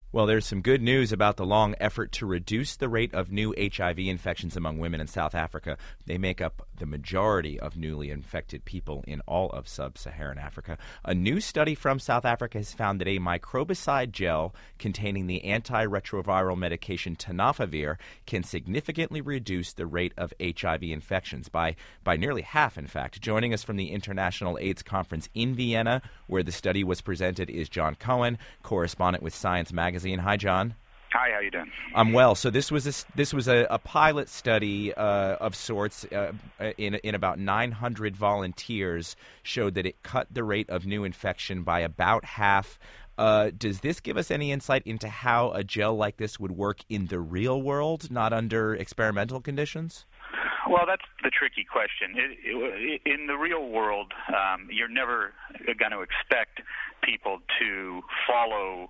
Well, there's some good news about the long effort to reduce the rate of new HIV infections among women in South Africa. They make up the majority of newly infected people in all of sub-Saharan Africa. A new study from South Africa has found that a microbicide gel containing the antiretroviral medication tenofovir can significantly reduce the rate of HIV infections by nearly half, in fact. Joining us from the International AIDS Conference in Vienna, where the study was presented, is John Cohen, correspondent with Science Magazine. Hi, John. Hi, how you doing? I'm well. So this was a pilot study of sorts in about 900 volunteers, showed that it cut the rate of new infection by about half. Does this give us any insight into how a gel like this would work in the real world, not under experimental conditions? Well, that's the tricky question. In the real world, you're never going to expect people to follow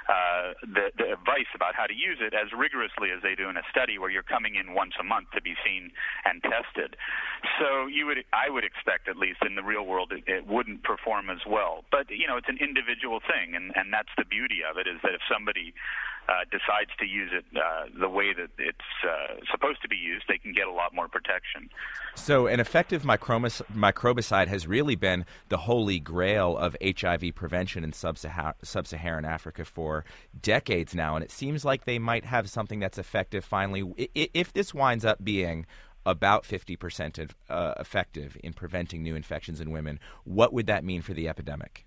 the advice about how to use it as rigorously as they do in a study where you're coming in once a month to be seen and tested. So I would expect, at least in the real world, it wouldn't perform as well. But, it's an individual thing, and that's the beauty of it, is that if somebody decides to use it the way that it's supposed to be used, they can get a lot more protection. So an effective microbicide has really been the holy grail of HIV prevention in sub-Saharan Africa for decades now, and it seems like they might have something that's effective finally. If this winds up being about 50% effective in preventing new infections in women, what would that mean for the epidemic?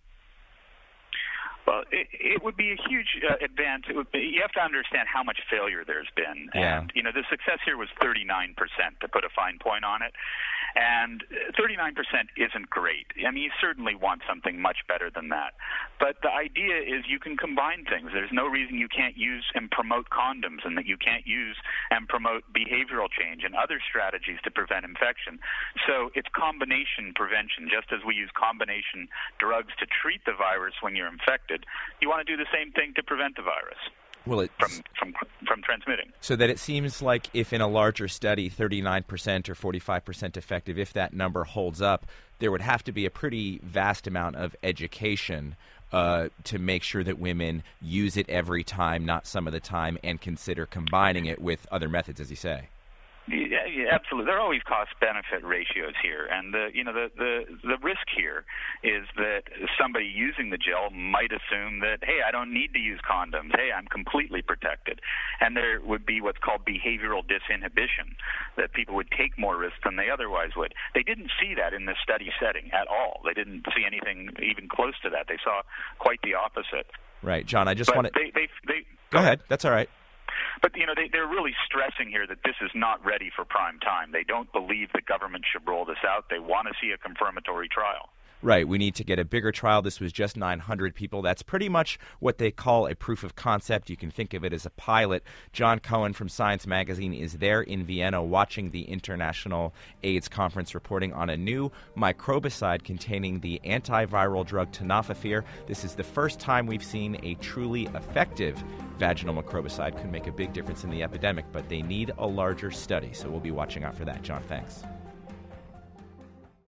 Well, it would be a huge advance. You have to understand how much failure there's been. Yeah. And, the success here was 39%, to put a fine point on it. And 39% isn't great. I mean, you certainly want something much better than that. But the idea is you can combine things. There's no reason you can't use and promote condoms, and that you can't use and promote behavioral change and other strategies to prevent infection. So it's combination prevention. Just as we use combination drugs to treat the virus when you're infected, you want to do the same thing to prevent the virus. Well, from transmitting. So that it seems like if in a larger study 39% or 45% effective, if that number holds up, there would have to be a pretty vast amount of education to make sure that women use it every time, not some of the time, and consider combining it with other methods, as you say. Yeah, absolutely. There are always cost-benefit ratios here, and the risk here is that somebody using the gel might assume that, hey, I don't need to use condoms. Hey, I'm completely protected, and there would be what's called behavioral disinhibition, that people would take more risks than they otherwise would. They didn't see that in this study setting at all. They didn't see anything even close to that. They saw quite the opposite. Right, John. I just want to. Go ahead. That's all right. But, they're really stressing here that this is not ready for prime time. They don't believe the government should roll this out. They want to see a confirmatory trial. Right. We need to get a bigger trial. This was just 900 people. That's pretty much what they call a proof of concept. You can think of it as a pilot. John Cohen from Science Magazine is there in Vienna watching the International AIDS Conference, reporting on a new microbicide containing the antiviral drug tenofovir. This is the first time we've seen a truly effective vaginal microbicide. Could make a big difference in the epidemic, but they need a larger study. So we'll be watching out for that. John, thanks.